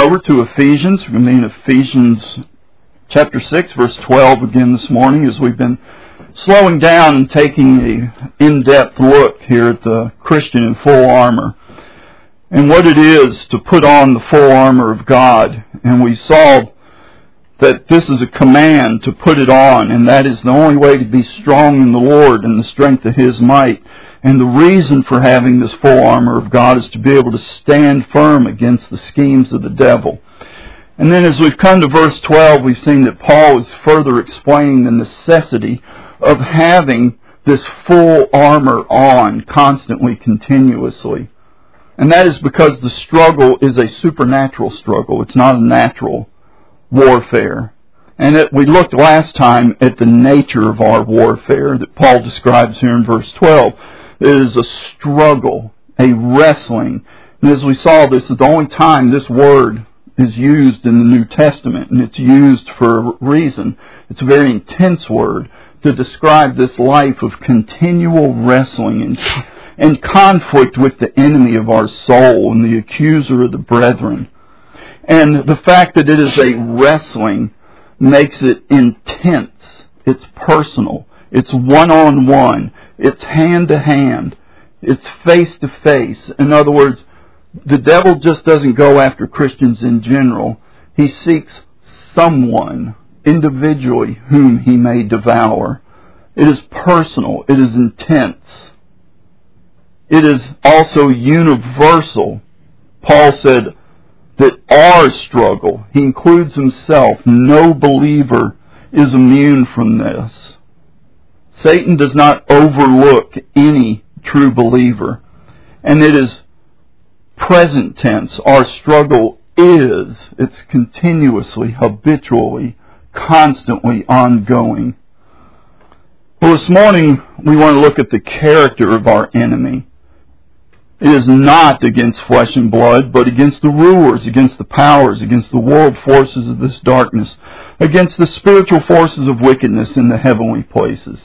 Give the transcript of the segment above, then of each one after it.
over to Ephesians. We're going to be in Ephesians chapter 6, verse 12 again this morning, as we've been slowing down and taking an in-depth look here at the Christian in full armor and what it is to put on the full armor of God. And we saw that this is a command to put it on, and that is the only way to be strong in the Lord and the strength of His might. And the reason for having this full armor of God is to be able to stand firm against the schemes of the devil. And then as we've come to verse 12, we've seen that Paul is further explaining the necessity of having this full armor on constantly, continuously. And that is because the struggle is a supernatural struggle. It's not a natural warfare. And we looked last time at the nature of our warfare that Paul describes here in verse 12. It is a struggle, a wrestling. And as we saw, this is the only time this word is used in the New Testament, and it's used for a reason. It's a very intense word to describe this life of continual wrestling and conflict with the enemy of our soul and the accuser of the brethren. And the fact that it is a wrestling makes it intense. It's personal. It's one-on-one. It's hand-to-hand. It's face-to-face. In other words, the devil just doesn't go after Christians in general. He seeks someone individually whom he may devour. It is personal. It is intense. It is also universal. Paul said that our struggle, he includes himself, no believer is immune from this. Satan does not overlook any true believer. And it is present tense. Our struggle it's continuously, habitually, constantly ongoing. Well, this morning we want to look at the character of our enemy. It is not against flesh and blood, but against the rulers, against the powers, against the world forces of this darkness, against the spiritual forces of wickedness in the heavenly places.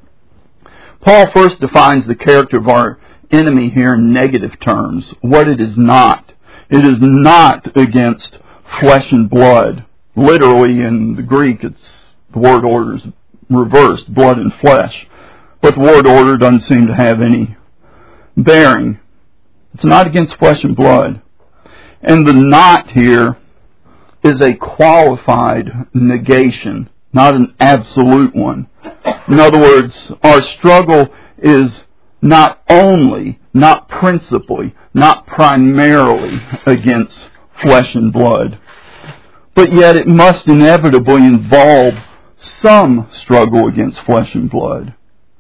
Paul first defines the character of our enemy here in negative terms, what it is not. It is not against flesh and blood. Literally in the Greek, the word order is reversed, blood and flesh. But the word order doesn't seem to have any bearing. It's not against flesh and blood. And the not here is a qualified negation, not an absolute one. In other words, our struggle is not only, not principally, not primarily against flesh and blood, but yet it must inevitably involve some struggle against flesh and blood.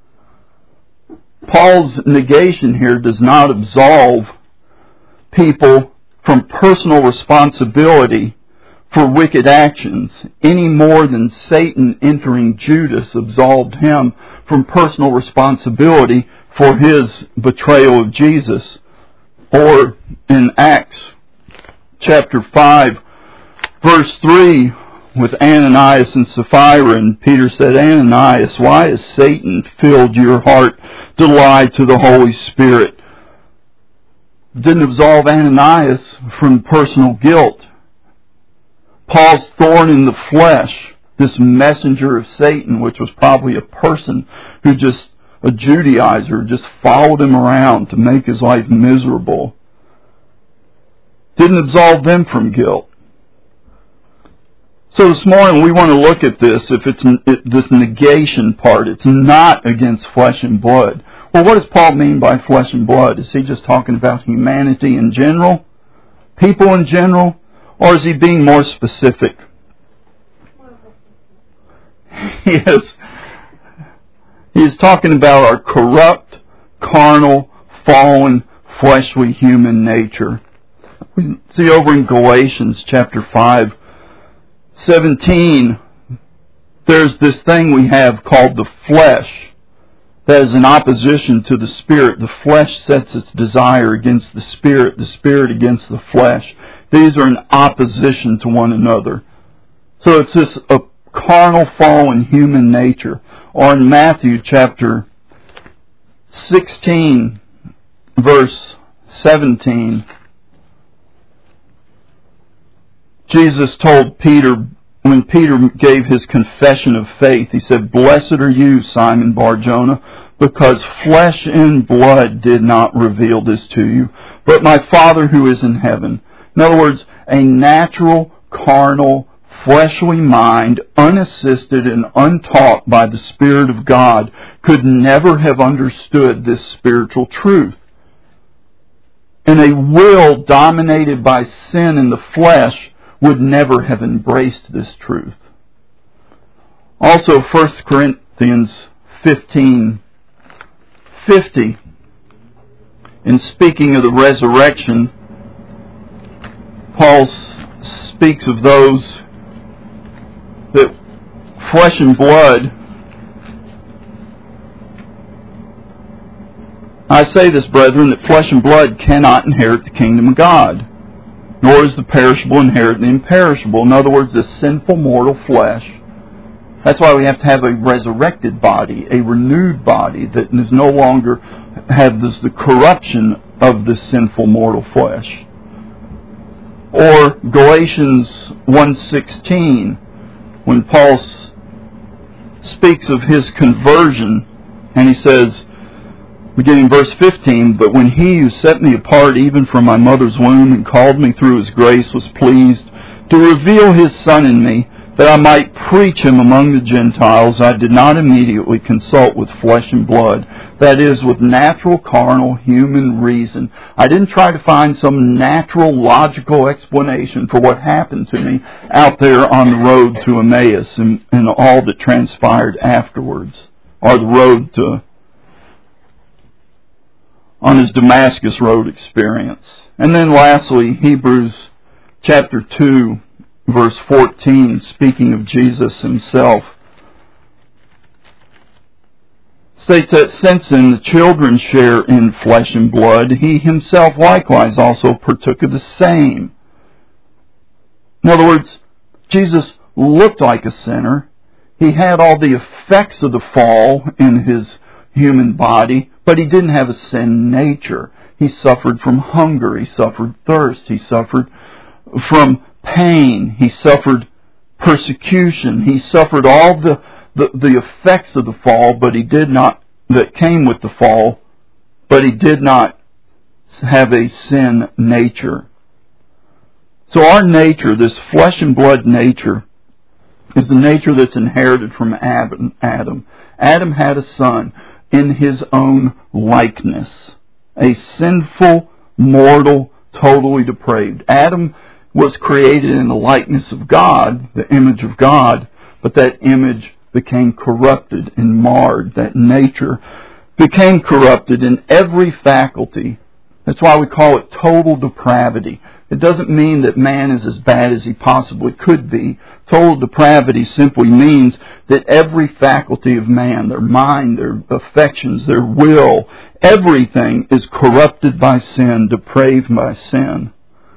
Paul's negation here does not absolve people from personal responsibility for wicked actions any more than Satan entering Judas absolved him from personal responsibility for his betrayal of Jesus. Or in Acts chapter 5, verse 3, with Ananias and Sapphira, and Peter said, Ananias, why has Satan filled your heart to lie to the Holy Spirit? Didn't absolve Ananias from personal guilt. Paul's thorn in the flesh, this messenger of Satan, which was probably a person who a Judaizer, just followed him around to make his life miserable, didn't absolve them from guilt. So this morning we want to look at this, this negation part. It's not against flesh and blood. Well, what does Paul mean by flesh and blood? Is he just talking about humanity in general? People in general? Or is he being more specific? Yes. He's talking about our corrupt, carnal, fallen, fleshly human nature. We see over in Galatians chapter 5:17, there's this thing we have called the flesh that is in opposition to the Spirit. The flesh sets its desire against the Spirit against the flesh. These are in opposition to one another. So it's this a carnal, fallen human nature. Or in Matthew chapter 16, verse 17, Jesus told Peter, when Peter gave his confession of faith, he said, "Blessed are you, Simon Bar-Jonah, because flesh and blood did not reveal this to you, but my Father who is in heaven." In other words, a natural, carnal, fleshly mind, unassisted and untaught by the Spirit of God, could never have understood this spiritual truth. And a will dominated by sin in the flesh would never have embraced this truth. Also, 1 Corinthians 15:50, in speaking of the resurrection, Paul speaks of those that flesh and blood. I say this, brethren, that flesh and blood cannot inherit the kingdom of God, nor does the perishable inherit the imperishable. In other words, the sinful mortal flesh. That's why we have to have a resurrected body, a renewed body that is no longer has the corruption of the sinful mortal flesh. Or Galatians 1:16, when Paul speaks of his conversion, and he says, beginning verse 15, "But when he who set me apart even from my mother's womb and called me through his grace was pleased to reveal his Son in me, that I might preach him among the Gentiles, I did not immediately consult with flesh and blood," that is, with natural, carnal, human reason. I didn't try to find some natural, logical explanation for what happened to me out there on the road to Emmaus and all that transpired afterwards, or the road on his Damascus Road experience. And then lastly, Hebrews chapter 2, verse 14, speaking of Jesus himself, states that since then the children share in flesh and blood, he himself likewise also partook of the same. In other words, Jesus looked like a sinner. He had all the effects of the fall in his human body, but he didn't have a sin nature. He suffered from hunger. He suffered thirst. He suffered from pain. He suffered persecution. He suffered all the effects of the fall, but he did not, that came with the fall, but he did not have a sin nature. So our nature, this flesh and blood nature, is the nature that's inherited from Adam. Adam had a son in his own likeness, a sinful, mortal, totally depraved. Adam was created in the likeness of God, the image of God, but that image became corrupted and marred. That nature became corrupted in every faculty. That's why we call it total depravity. It doesn't mean that man is as bad as he possibly could be. Total depravity simply means that every faculty of man, their mind, their affections, their will, everything is corrupted by sin, depraved by sin.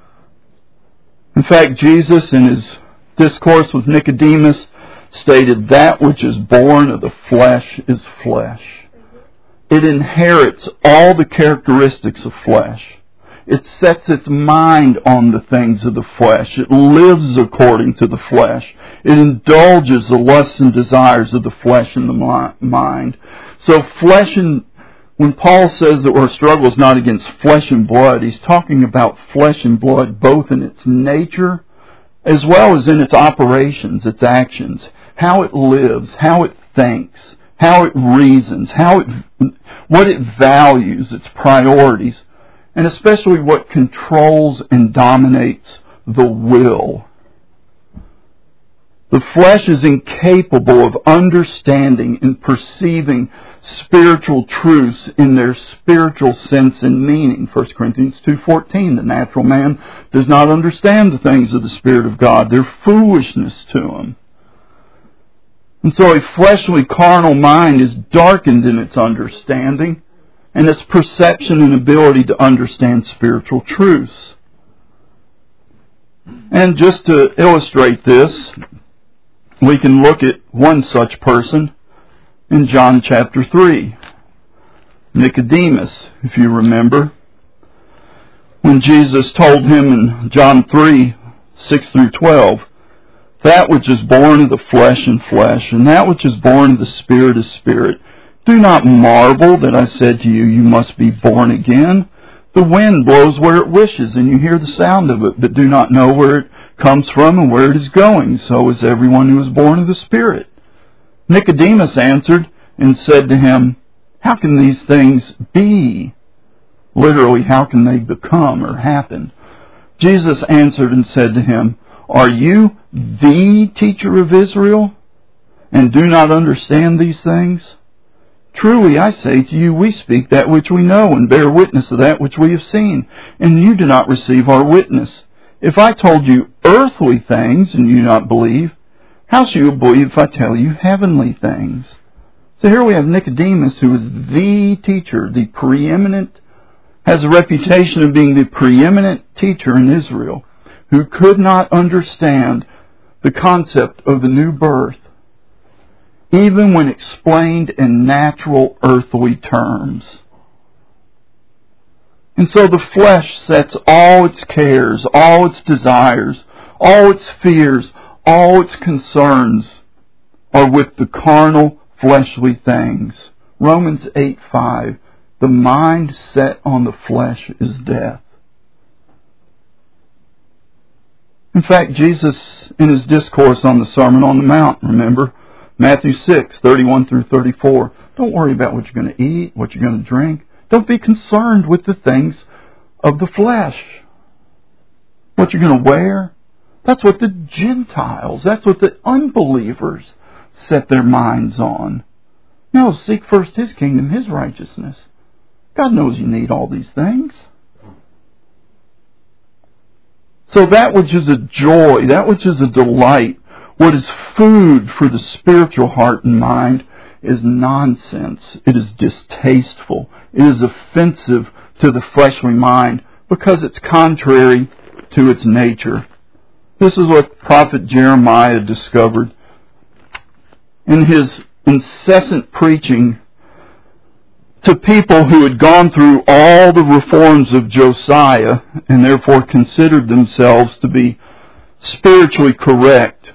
In fact, Jesus, in his discourse with Nicodemus, stated, "That which is born of the flesh is flesh." It inherits all the characteristics of flesh. It sets its mind on the things of the flesh. It lives according to the flesh. It indulges the lusts and desires of the flesh and the mind. So when Paul says that our struggle is not against flesh and blood, he's talking about flesh and blood both in its nature as well as in its operations, its actions, how it lives, how it thinks, how it reasons, what it values, its priorities, and especially what controls and dominates the will. The flesh is incapable of understanding and perceiving spiritual truths in their spiritual sense and meaning. 1 Corinthians 2:14, the natural man does not understand the things of the Spirit of God. They're foolishness to him. And so a fleshly, carnal mind is darkened in its understanding and its perception and ability to understand spiritual truths. And just to illustrate this, we can look at one such person in John chapter 3. Nicodemus, if you remember. When Jesus told him in John 3, 6 through 12. That which is born of the flesh is flesh, and that which is born of the Spirit is spirit. Do not marvel that I said to you, you must be born again. The wind blows where it wishes, and you hear the sound of it, but do not know where it comes from and where it is going. So is everyone who is born of the Spirit. Nicodemus answered and said to him, how can these things be? Literally, how can they become or happen? Jesus answered and said to him, are you the teacher of Israel, and do not understand these things? Truly I say to you, we speak that which we know, and bear witness of that which we have seen, and you do not receive our witness. If I told you earthly things, and you do not believe, how shall you believe if I tell you heavenly things? So here we have Nicodemus, who is the teacher, the preeminent, has a reputation of being the preeminent teacher in Israel, who could not understand the concept of the new birth, even when explained in natural earthly terms. And so the flesh sets all its cares, all its desires, all its fears, all its concerns are with the carnal, fleshly things. Romans 8:5, the mind set on the flesh is death. In fact, Jesus, in his discourse on the Sermon on the Mount, remember, Matthew 6:31 through 34, don't worry about what you're going to eat, what you're going to drink. Don't be concerned with the things of the flesh. What you're going to wear. That's what the Gentiles, that's what the unbelievers set their minds on. No, seek first His kingdom, His righteousness. God knows you need all these things. So that which is a joy, that which is a delight, what is food for the spiritual heart and mind is nonsense. It is distasteful. It is offensive to the fleshly mind because it's contrary to its nature. This is what prophet Jeremiah discovered in his incessant preaching to people who had gone through all the reforms of Josiah and therefore considered themselves to be spiritually correct.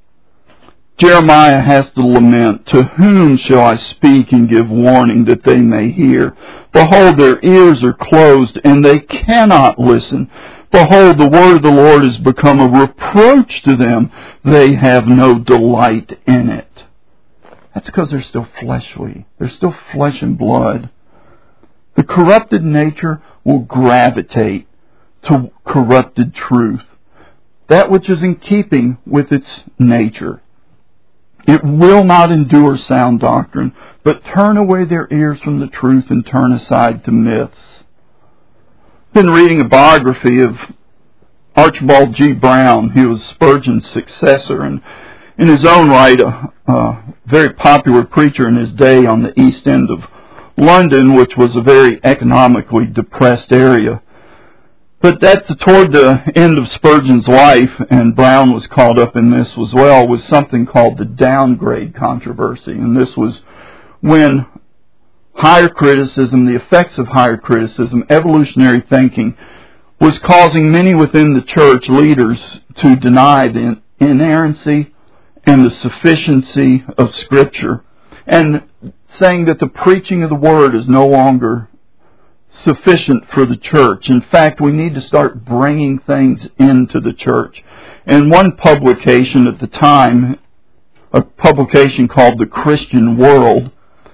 Jeremiah has to lament, to whom shall I speak and give warning that they may hear? Behold, their ears are closed and they cannot listen. Behold, the word of the Lord has become a reproach to them. They have no delight in it. That's because they're still fleshly. They're still flesh and blood. The corrupted nature will gravitate to corrupted truth. That which is in keeping with its nature. It will not endure sound doctrine, but turn away their ears from the truth and turn aside to myths. I've been reading a biography of Archibald G. Brown. He was Spurgeon's successor and in his own right a very popular preacher in his day on the East End of London, which was a very economically depressed area. But toward the end of Spurgeon's life, and Brown was caught up in this as well, was something called the downgrade controversy. And this was when higher criticism, the effects of higher criticism, evolutionary thinking, was causing many within the church leaders to deny the inerrancy and the sufficiency of Scripture, and saying that the preaching of the Word is no longer sufficient for the church. In fact, we need to start bringing things into the church. And one publication at the time, a publication called The Christian World,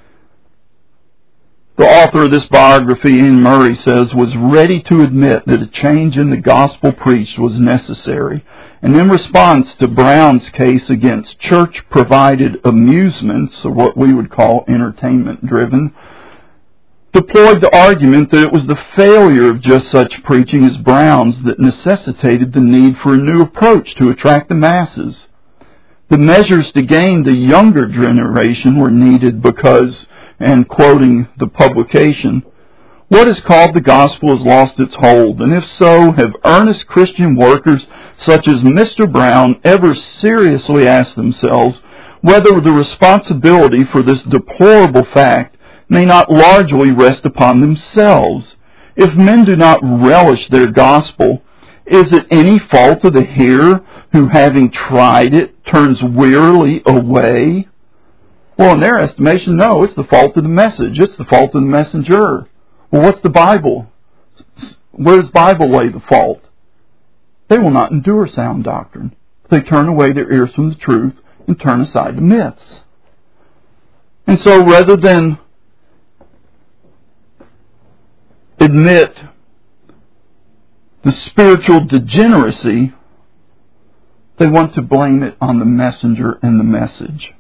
the author of this biography, Ian Murray, says, was ready to admit that a change in the gospel preached was necessary. And in response to Brown's case against church-provided amusements, or what we would call entertainment-driven, deployed the argument that it was the failure of just such preaching as Brown's that necessitated the need for a new approach to attract the masses. The measures to gain the younger generation were needed because, and quoting the publication, what is called the gospel has lost its hold, and if so, have earnest Christian workers such as Mr. Brown ever seriously asked themselves whether the responsibility for this deplorable fact may not largely rest upon themselves? If men do not relish their gospel, Is it any fault of the hearer who, having tried it, turns wearily away? Well, in their estimation, no, it's the fault of the message. It's the fault of the messenger. Well, what's the Bible? Where does the Bible lay the fault? They will not endure sound doctrine. They turn away their ears from the truth and turn aside to myths. And so rather than admit the spiritual degeneracy, they want to blame it on the messenger and the message.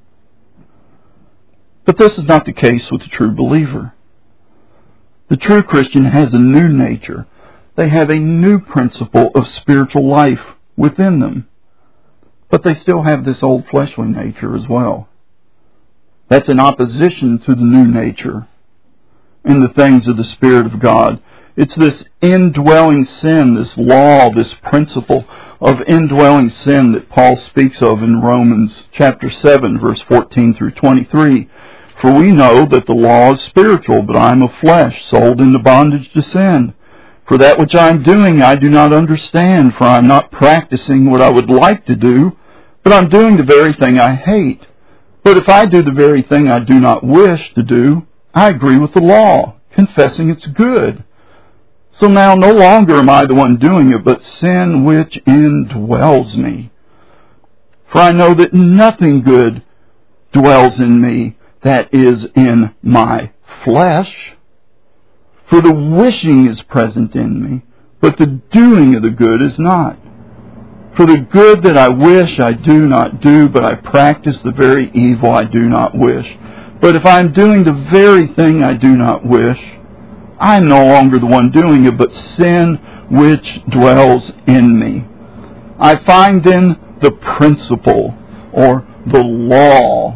But this is not the case with the true believer. The true Christian has a new nature. They have a new principle of spiritual life within them. But they still have this old fleshly nature as well. That's in opposition to the new nature and the things of the Spirit of God. It's this indwelling sin, this law, this principle of indwelling sin that Paul speaks of in Romans chapter 7, verse 14 through 23. For we know that the law is spiritual, but I am of flesh, sold into bondage to sin. For that which I am doing I do not understand, for I am not practicing what I would like to do, but I am doing the very thing I hate. But if I do the very thing I do not wish to do, I agree with the law, confessing it's good. So now no longer am I the one doing it, but sin which indwells me. For I know that nothing good dwells in me, that is in my flesh. For the wishing is present in me, but the doing of the good is not. For the good that I wish I do not do, but I practice the very evil I do not wish. But if I am doing the very thing I do not wish, I am no longer the one doing it, but sin which dwells in me. I find then the principle, or the law,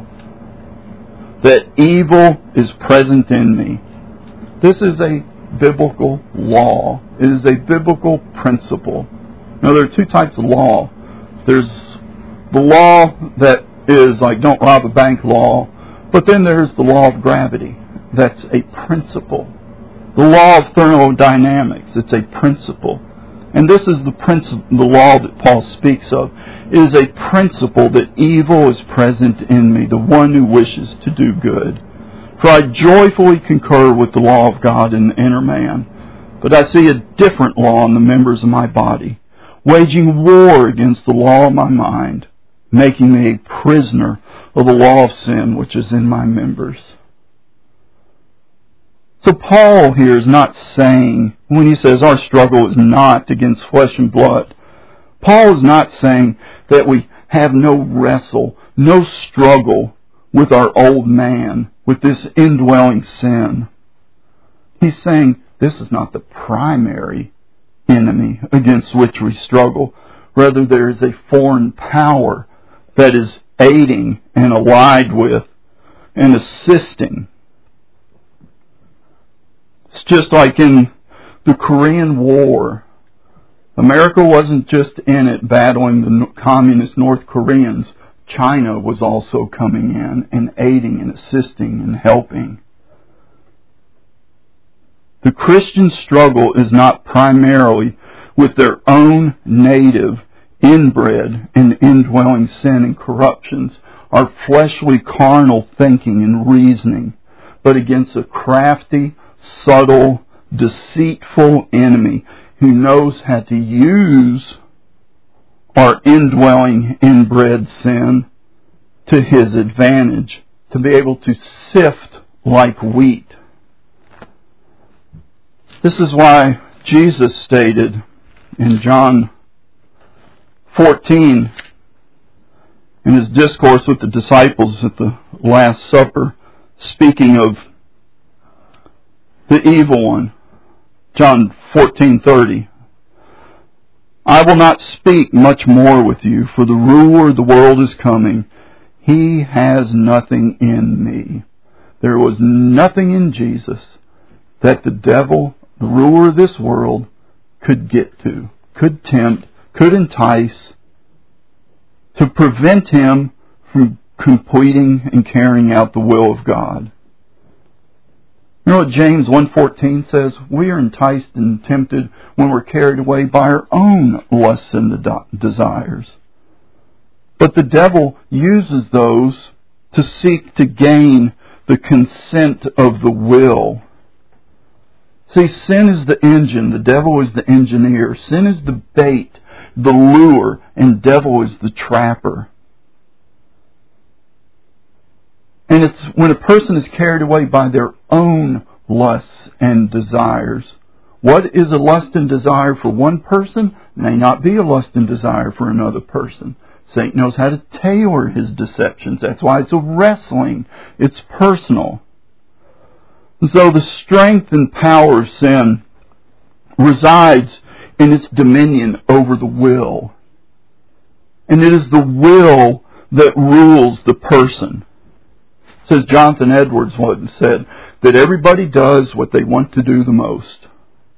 that evil is present in me. This is a biblical law. It is a biblical principle. Now, there are two types of law. There's the law that is like don't rob a bank law, but then there's the law of gravity. That's a principle. The law of thermodynamics, it's a principle. And this is the law that Paul speaks of. It is a principle that evil is present in me, the one who wishes to do good. For I joyfully concur with the law of God in the inner man, but I see a different law in the members of my body, waging war against the law of my mind, making me a prisoner of the law of sin which is in my members. So Paul here is not saying, when he says our struggle is not against flesh and blood, Paul is not saying that we have no wrestle, no struggle with our old man, with this indwelling sin. He's saying this is not the primary enemy against which we struggle. Rather, there is a foreign power that is aiding and allied with and assisting. It's just like in the Korean War. America wasn't just in it battling the communist North Koreans. China was also coming in and aiding and assisting and helping. The Christian struggle is not primarily with their own native, inbred, and indwelling sin and corruptions, our fleshly carnal thinking and reasoning, but against a crafty, subtle, deceitful enemy who knows how to use our indwelling, inbred sin to his advantage, to be able to sift like wheat. This is why Jesus stated in John 14, in his discourse with the disciples at the Last Supper, speaking of the evil one, John 14:30. I will not speak much more with you, for the ruler of the world is coming. He has nothing in me. There was nothing in Jesus that the devil, the ruler of this world, could get to, could tempt, could entice, to prevent him from completing and carrying out the will of God. You know what James 1:14 says? We are enticed and tempted when we're carried away by our own lusts and desires. But the devil uses those to seek to gain the consent of the will. See, sin is the engine, the devil is the engineer. Sin is the bait, the lure, and devil is the trapper. And it's when a person is carried away by their own lusts and desires. What is a lust and desire for one person may not be a lust and desire for another person. Satan knows how to tailor his deceptions. That's why it's a wrestling. It's personal. And so the strength and power of sin resides in its dominion over the will. And it is the will that rules the person. It says Jonathan Edwards once said that everybody does what they want to do the most.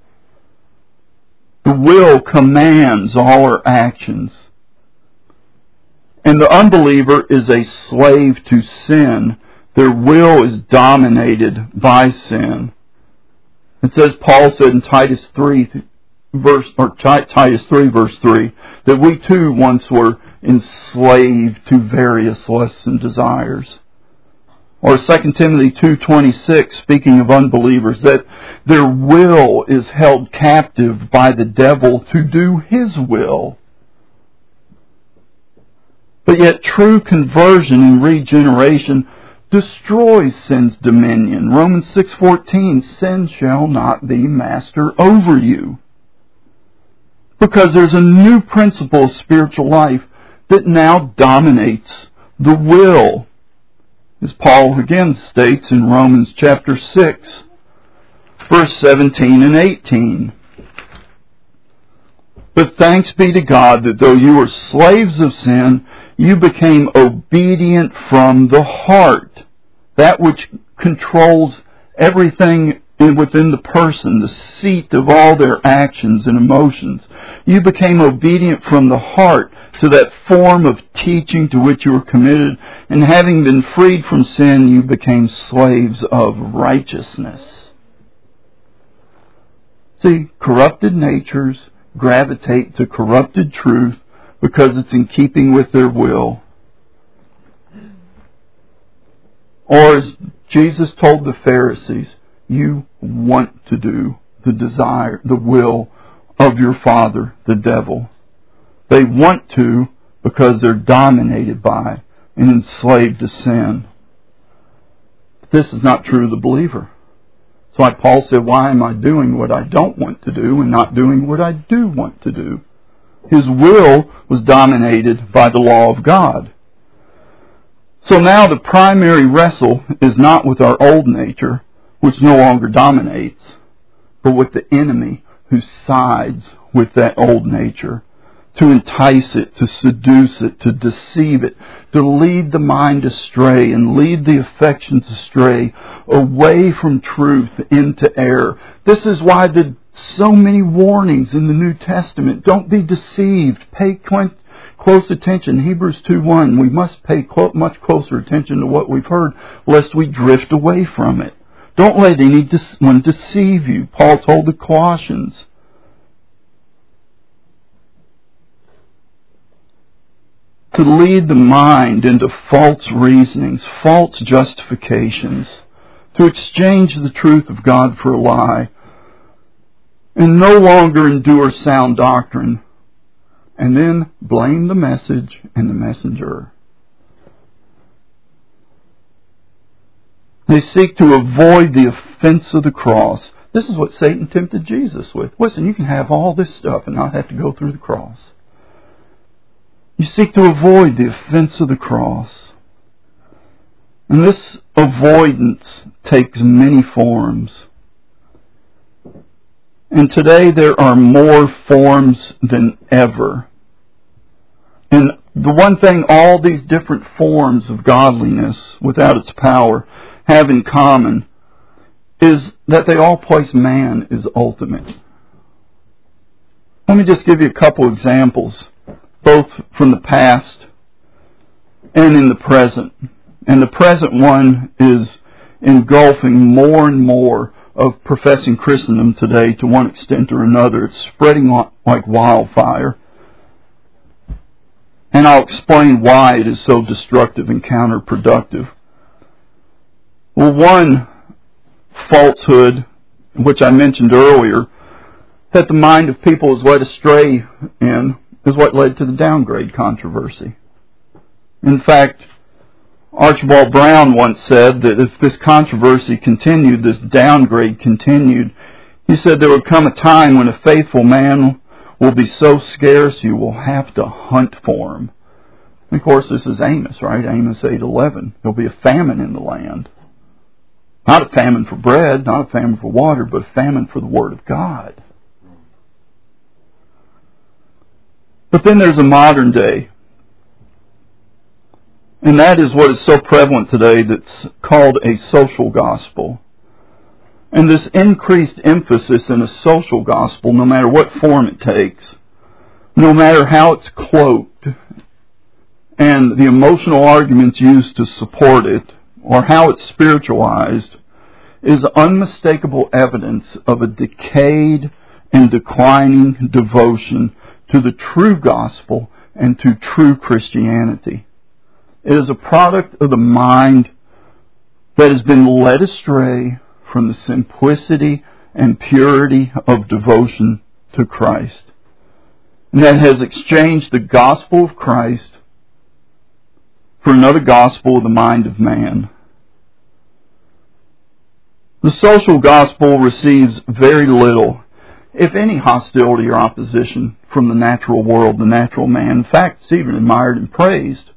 The will commands all our actions. And the unbeliever is a slave to sin. Their will is dominated by sin. It says, Paul said in Titus 3 verse 3, that we too once were enslaved to various lusts and desires. Or 2 Timothy 2:26, speaking of unbelievers, that their will is held captive by the devil to do his will. But yet true conversion and regeneration destroys sin's dominion. Romans 6:14, sin shall not be master over you. Because there's a new principle of spiritual life that now dominates the will. As Paul again states in Romans chapter 6, verse 17 and 18. But thanks be to God that though you were slaves of sin, you became obedient from the heart. That which controls everything within the person, the seat of all their actions and emotions. You became obedient from the heart to that form of teaching to which you were committed, and having been freed from sin, you became slaves of righteousness. See, corrupted natures gravitate to corrupted truth because it's in keeping with their will. Or as Jesus told the Pharisees, you want to do the will of your father, the devil. They want to because they're dominated by and enslaved to sin. But this is not true of the believer. That's why Paul said, why am I doing what I don't want to do and not doing what I do want to do? His will was dominated by the law of God. So now the primary wrestle is not with our old nature, which no longer dominates, but with the enemy who sides with that old nature, to entice it, to seduce it, to deceive it, to lead the mind astray and lead the affections astray away from truth into error. This is why there's so many warnings in the New Testament. Don't be deceived. Pay close attention. Hebrews 2:1, we must pay much closer attention to what we've heard, lest we drift away from it. Don't let anyone deceive you. Paul told the Colossians. To lead the mind into false reasonings, false justifications, to exchange the truth of God for a lie, and no longer endure sound doctrine, and then blame the message and the messenger. They seek to avoid the offense of the cross. This is what Satan tempted Jesus with. Listen, you can have all this stuff and not have to go through the cross. You seek to avoid the offense of the cross. And this avoidance takes many forms. And today there are more forms than ever. And the one thing all these different forms of godliness, without its power, have in common is that they all place man as ultimate. Let me just give you a couple examples, both from the past and in the present. And the present one is engulfing more and more of professing Christendom today to one extent or another. It's spreading like wildfire. And I'll explain why it is so destructive and counterproductive. Well, one falsehood, which I mentioned earlier, that the mind of people is led astray in, is what led to the downgrade controversy. In fact, Archibald Brown once said that if this controversy continued, this downgrade continued, he said there would come a time when a faithful man will be so scarce you will have to hunt for him. And of course, this is Amos, right? Amos 8:11. There'll be a famine in the land. Not a famine for bread, not a famine for water, but a famine for the Word of God. But then there's a modern day. And that is what is so prevalent today that's called a social gospel. And this increased emphasis in a social gospel, no matter what form it takes, no matter how it's cloaked, and the emotional arguments used to support it, or how it's spiritualized, is unmistakable evidence of a decayed and declining devotion to the true gospel and to true Christianity. It is a product of the mind that has been led astray from the simplicity and purity of devotion to Christ, and that has exchanged the gospel of Christ for another gospel of the mind of man. The social gospel receives very little, if any, hostility or opposition from the natural world, the natural man. In fact, it's even admired and praised.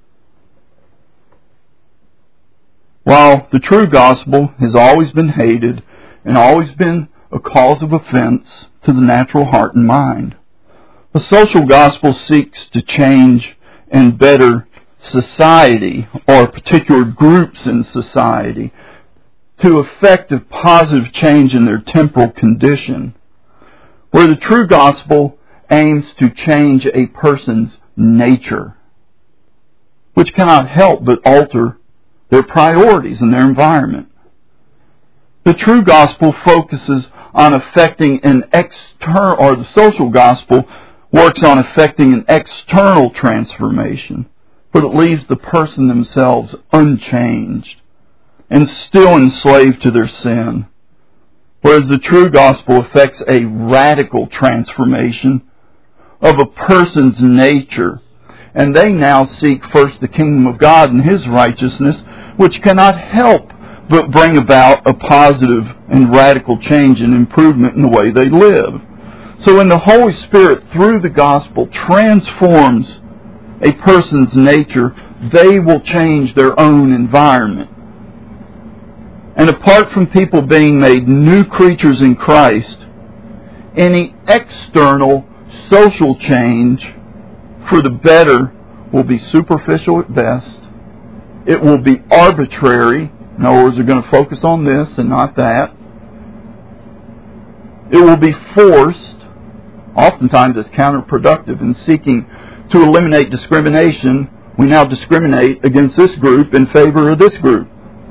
While the true gospel has always been hated and always been a cause of offense to the natural heart and mind. The social gospel seeks to change and better society, or particular groups in society, to effect a positive change in their temporal condition, where the true gospel aims to change a person's nature, which cannot help but alter their priorities and their environment. The true gospel focuses on affecting an external, or the social gospel works on affecting an external transformation, but it leaves the person themselves unchanged and still enslaved to their sin. Whereas the true gospel affects a radical transformation of a person's nature, and they now seek first the kingdom of God and His righteousness, which cannot help but bring about a positive and radical change and improvement in the way they live. So when the Holy Spirit, through the gospel, transforms a person's nature, they will change their own environment. And apart from people being made new creatures in Christ, any external social change for the better will be superficial at best. It will be arbitrary. In other words, they're going to focus on this and not that. It will be forced. Oftentimes it's counterproductive. In seeking to eliminate discrimination, we now discriminate against this group in favor of this group.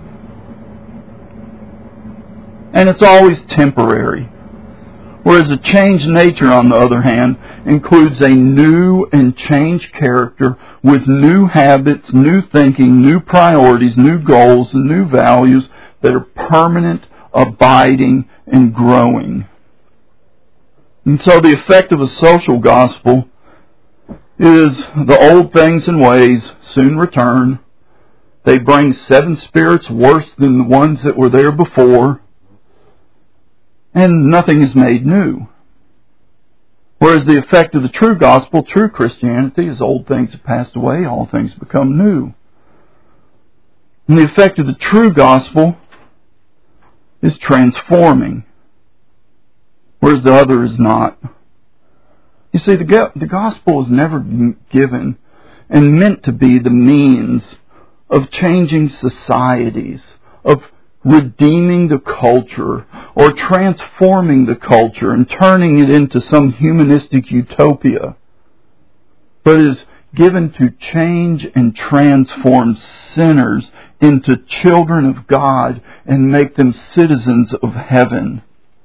And it's always temporary. Whereas a changed nature, on the other hand, includes a new and changed character with new habits, new thinking, new priorities, new goals, and new values that are permanent, abiding, and growing. And so the effect of a social gospel is the old things and ways soon return. They bring seven spirits worse than the ones that were there before, and nothing is made new. Whereas the effect of the true gospel, true Christianity, is old things have passed away, all things become new. And the effect of the true gospel is transforming, whereas the other is not. You see, the gospel is never given and meant to be the means of changing societies, of redeeming the culture, or transforming the culture and turning it into some humanistic utopia, but is given to change and transform sinners into children of God and make them citizens of heaven.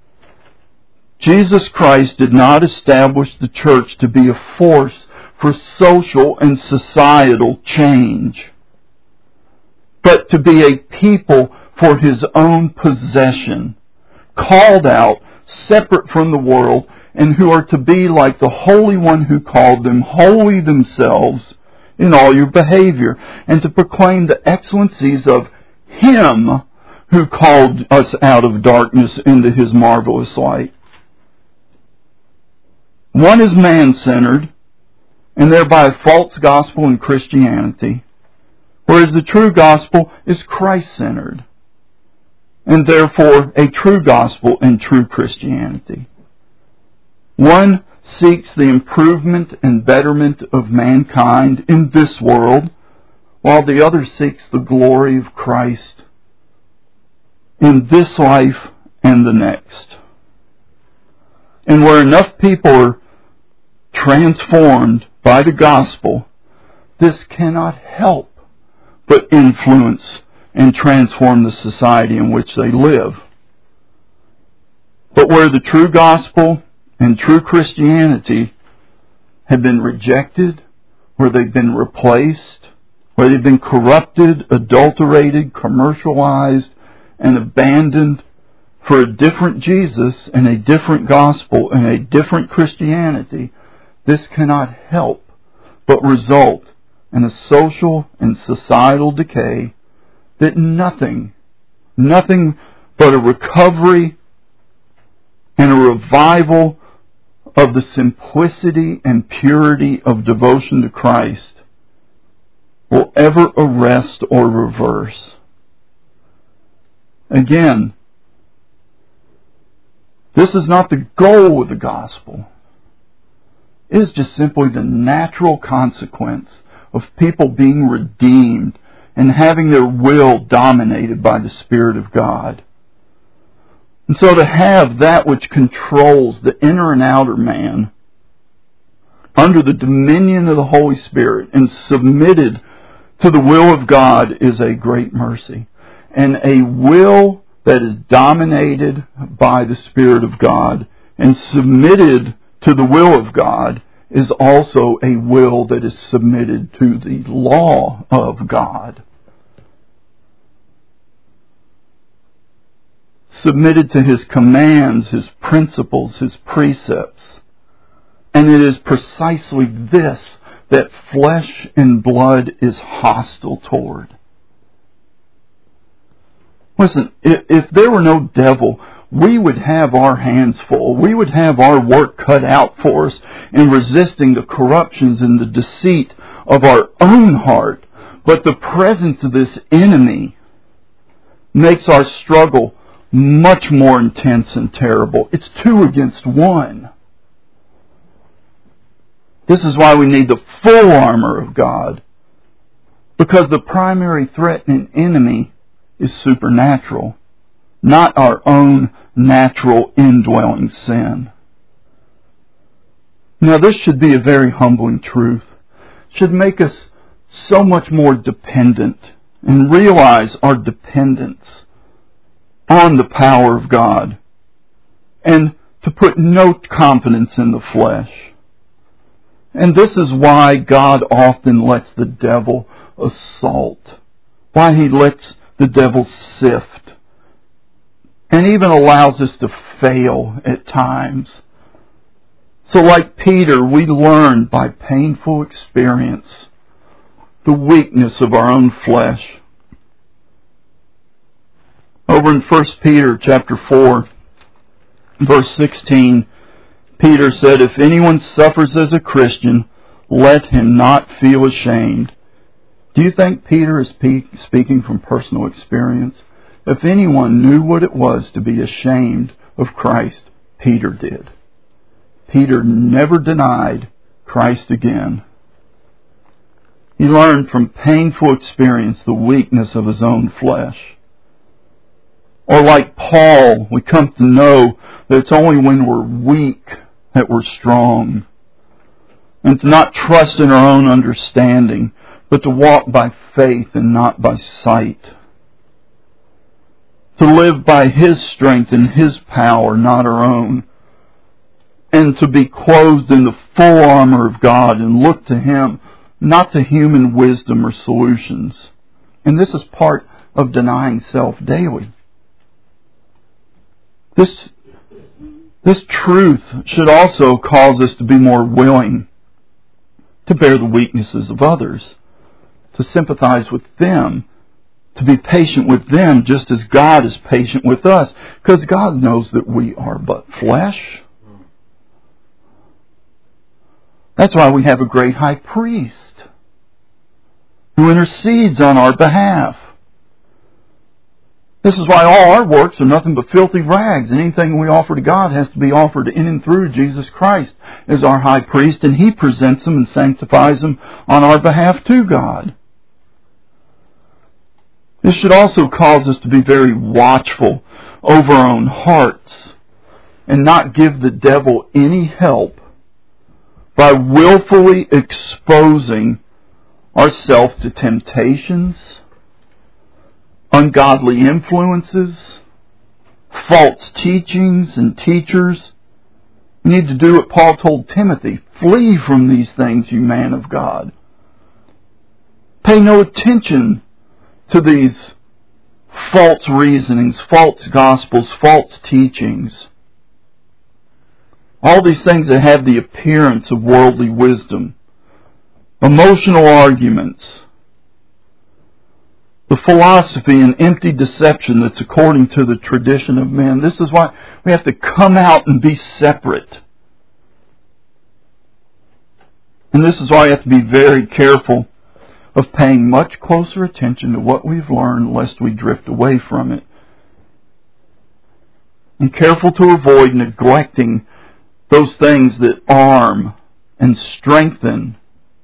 Jesus Christ did not establish the church to be a force for social and societal change, but to be a people for His own possession, called out, separate from the world, and who are to be like the Holy One who called them, holy themselves in all your behavior, and to proclaim the excellencies of Him who called us out of darkness into His marvelous light. One is man-centered, and thereby a false gospel in Christianity, whereas the true gospel is Christ-centered, and therefore a true gospel in true Christianity. One seeks the improvement and betterment of mankind in this world, while the other seeks the glory of Christ in this life and the next. And where enough people are transformed by the gospel, this cannot help but influence and transform the society in which they live. But where the true gospel and true Christianity have been rejected, where they've been replaced, where they've been corrupted, adulterated, commercialized, and abandoned for a different Jesus and a different gospel and a different Christianity, this cannot help but result in a social and societal decay that nothing but a recovery and a revival of the simplicity and purity of devotion to Christ will ever arrest or reverse. Again, this is not the goal of the gospel. It is just simply the natural consequence of people being redeemed and having their will dominated by the Spirit of God. And so to have that which controls the inner and outer man under the dominion of the Holy Spirit and submitted to the will of God is a great mercy. And a will that is dominated by the Spirit of God and submitted to the will of God is also a will that is submitted to the law of God. Submitted to His commands, His principles, His precepts. And it is precisely this that flesh and blood is hostile toward. Listen, if there were no devil, we would have our hands full. We would have our work cut out for us in resisting the corruptions and the deceit of our own heart. But the presence of this enemy makes our struggle much more intense and terrible. It's 2 against 1. This is why we need the full armor of God, because the primary threat and enemy is supernatural, not our own natural indwelling sin. Now this should be a very humbling truth. It should make us so much more dependent and realize our dependence on the power of God, and to put no confidence in the flesh. And this is why God often lets the devil assault, why He lets the devil sift, and even allows us to fail at times. So like Peter, we learn by painful experience the weakness of our own flesh. Over in 1 Peter chapter 4, verse 16, Peter said, "If anyone suffers as a Christian, let him not feel ashamed." Do you think Peter is speaking from personal experience? If anyone knew what it was to be ashamed of Christ, Peter did. Peter never denied Christ again. He learned from painful experience the weakness of his own flesh. Or like Paul, we come to know that it's only when we're weak that we're strong. And to not trust in our own understanding, but to walk by faith and not by sight. To live by His strength and His power, not our own. And to be clothed in the full armor of God and look to Him, not to human wisdom or solutions. And this is part of denying self daily. This truth should also cause us to be more willing to bear the weaknesses of others, to sympathize with them, to be patient with them just as God is patient with us, because God knows that we are but flesh. That's why we have a great high priest who intercedes on our behalf. This is why all our works are nothing but filthy rags, and anything we offer to God has to be offered in and through Jesus Christ as our high priest, and He presents them and sanctifies them on our behalf to God. This should also cause us to be very watchful over our own hearts and not give the devil any help by willfully exposing ourselves to temptations, ungodly influences, false teachings and teachers. We need to do what Paul told Timothy. Flee from these things, you man of God. Pay no attention to these false reasonings, false gospels, false teachings. All these things that have the appearance of worldly wisdom. Emotional arguments. The philosophy and empty deception that's according to the tradition of men. This is why we have to come out and be separate. And this is why we have to be very careful of paying much closer attention to what we've learned, lest we drift away from it. And careful to avoid neglecting those things that arm and strengthen.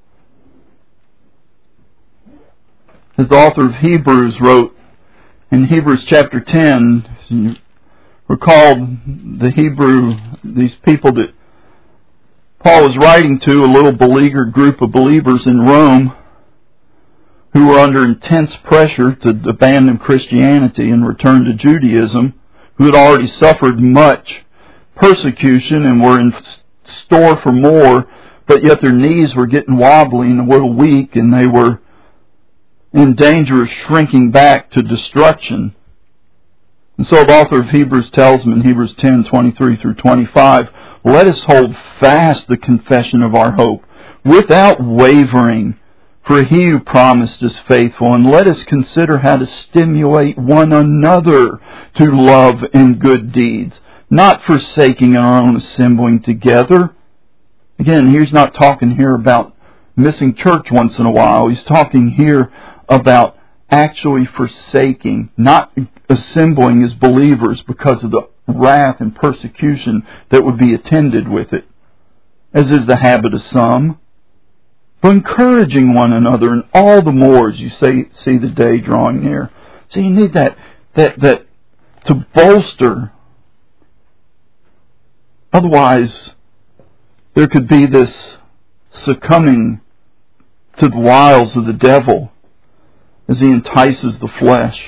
As the author of Hebrews wrote in Hebrews chapter 10, you recall these people that Paul was writing to, a little beleaguered group of believers in Rome who were under intense pressure to abandon Christianity and return to Judaism, who had already suffered much persecution and were in store for more, but yet their knees were getting wobbly and a little weak, and they were in danger of shrinking back to destruction. And so the author of Hebrews tells them in Hebrews 10:23 through 25, let us hold fast the confession of our hope without wavering, for He who promised is faithful, and let us consider how to stimulate one another to love and good deeds, not forsaking our own assembling together. Again, he's not talking here about missing church once in a while. He's talking here about actually forsaking, not assembling as believers because of the wrath and persecution that would be attended with it, as is the habit of some, but encouraging one another, and all the more as you see the day drawing near. So you need that to bolster. Otherwise, there could be this succumbing to the wiles of the devil as he entices the flesh.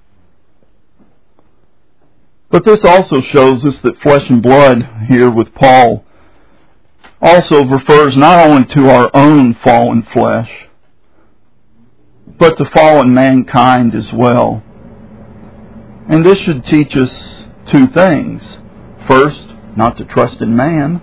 But this also shows us that flesh and blood here with Paul also refers not only to our own fallen flesh, but to fallen mankind as well. And this should teach us two things. First, not to trust in man.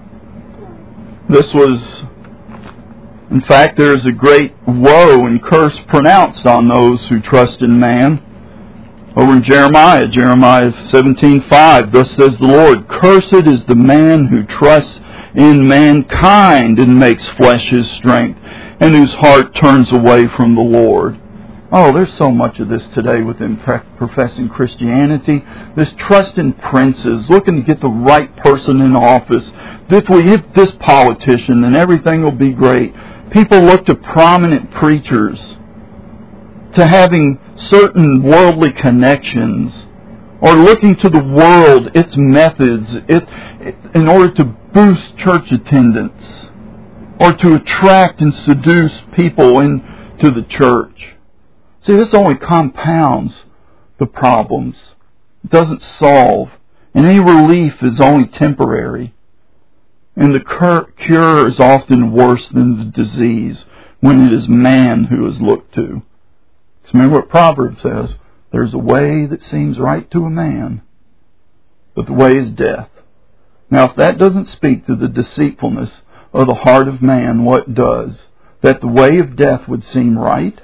In fact, there is a great woe and curse pronounced on those who trust in man. Over in Jeremiah 17:5, thus says the Lord, cursed is the man who trusts in mankind and makes flesh his strength, and whose heart turns away from the Lord. Oh, there's so much of this today within professing Christianity. This trust in princes, looking to get the right person in office. If we hit this politician, then everything will be great. People look to prominent preachers, to having certain worldly connections, or looking to the world, its methods, in order to boost church attendance, or to attract and seduce people in to the church. See, this only compounds the problems. It doesn't solve. And any relief is only temporary. And the cure is often worse than the disease when it is man who is looked to. So remember what Proverbs says, there's a way that seems right to a man, but the way is death. Now, if that doesn't speak to the deceitfulness of the heart of man, what does? That the way of death would seem right?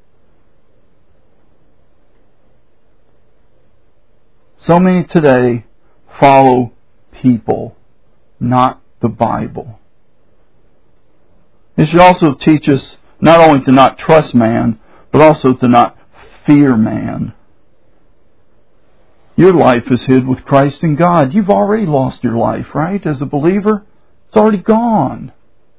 So many today follow people, not the Bible. It should also teach us not only to not trust man, but also to not fear man. Your life is hid with Christ in God. You've already lost your life, right? As a believer, it's already gone.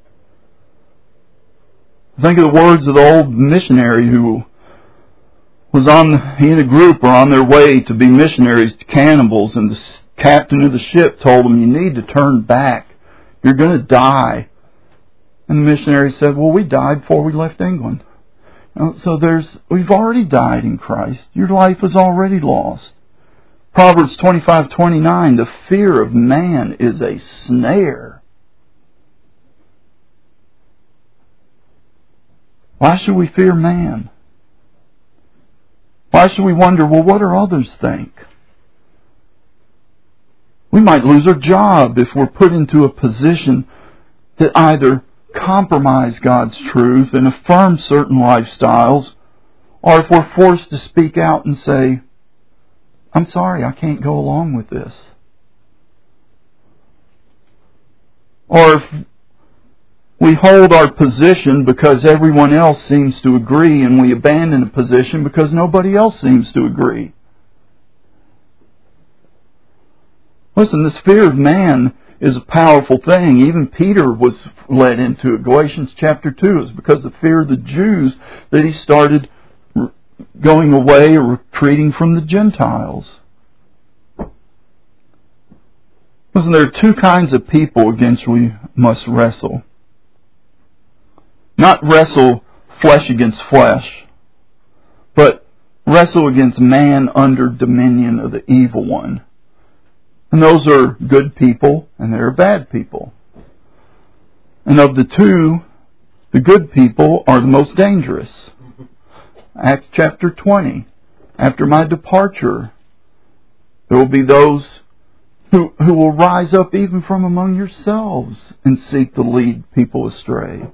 Think of the words of the old missionary who was he and a group were on their way to be missionaries to cannibals, and the captain of the ship told them, you need to turn back. You're going to die. And the missionary said, well, we died before we left England. So we've already died in Christ. Your life is already lost. Proverbs 25:29, the fear of man is a snare. Why should we fear man? Why should we wonder, well, what do others think? We might lose our job if we're put into a position to either compromise God's truth and affirm certain lifestyles, or if we're forced to speak out and say, I'm sorry, I can't go along with this. Or if we hold our position because everyone else seems to agree, and we abandon a position because nobody else seems to agree. Listen, this fear of man is a powerful thing. Even Peter was led into it. Galatians chapter 2 is because of the fear of the Jews that he started going away or retreating from the Gentiles. Listen, there are two kinds of people against we must wrestle. Not wrestle flesh against flesh, but wrestle against man under dominion of the evil one. And those are good people and there are bad people. And of the two, the good people are the most dangerous. Acts chapter 20. After my departure, there will be those who will rise up even from among yourselves and seek to lead people astray.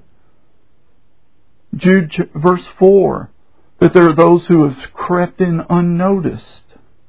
Jude verse 4, that there are those who have crept in unnoticed.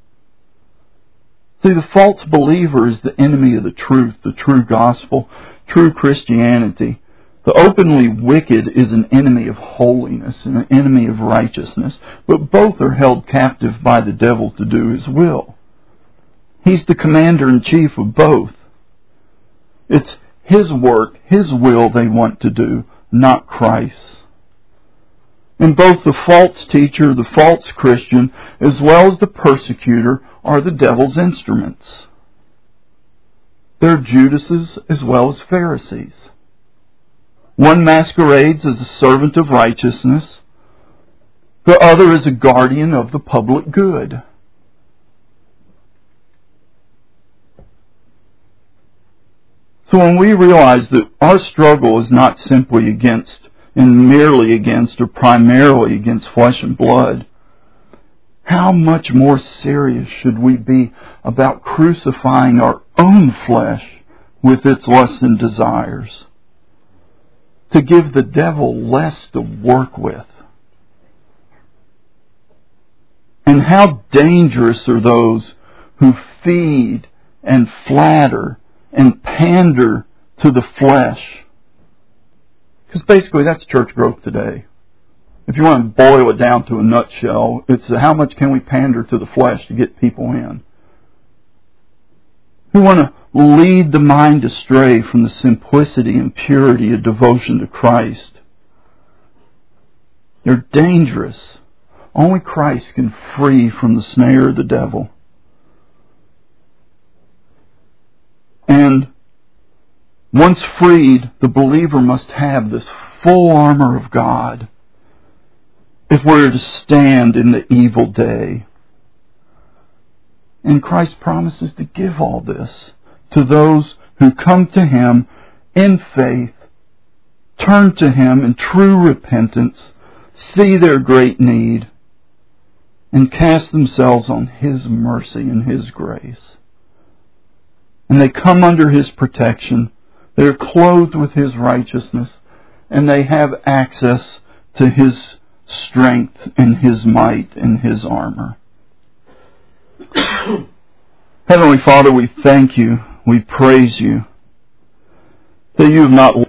See, the false believer is the enemy of the true gospel, true Christianity. The openly wicked is an enemy of holiness and an enemy of righteousness, but both are held captive by the devil to do his will. He's the commander-in-chief of both. It's his work, his will they want to do, not Christ's. And both the false teacher, the false Christian, as well as the persecutor, are the devil's instruments. They're Judases as well as Pharisees. One masquerades as a servant of righteousness. The other is a guardian of the public good. So when we realize that our struggle is not simply against and merely against or primarily against flesh and blood, how much more serious should we be about crucifying our own flesh with its lusts and desires, to give the devil less to work with? And how dangerous are those who feed and flatter and pander to the flesh? Because basically that's church growth today. If you want to boil it down to a nutshell, it's how much can we pander to the flesh to get people in? We want to lead the mind astray from the simplicity and purity of devotion to Christ. They're dangerous. Only Christ can free from the snare of the devil. And once freed, the believer must have this full armor of God. if we're to stand in the evil day. And Christ promises to give all this to those who come to Him in faith, turn to Him in true repentance, see their great need, and cast themselves on His mercy and His grace. And they come under His protection. They are clothed with His righteousness, and they have access to His strength and His might and His armor. Heavenly Father, we thank You, we praise You, that You have not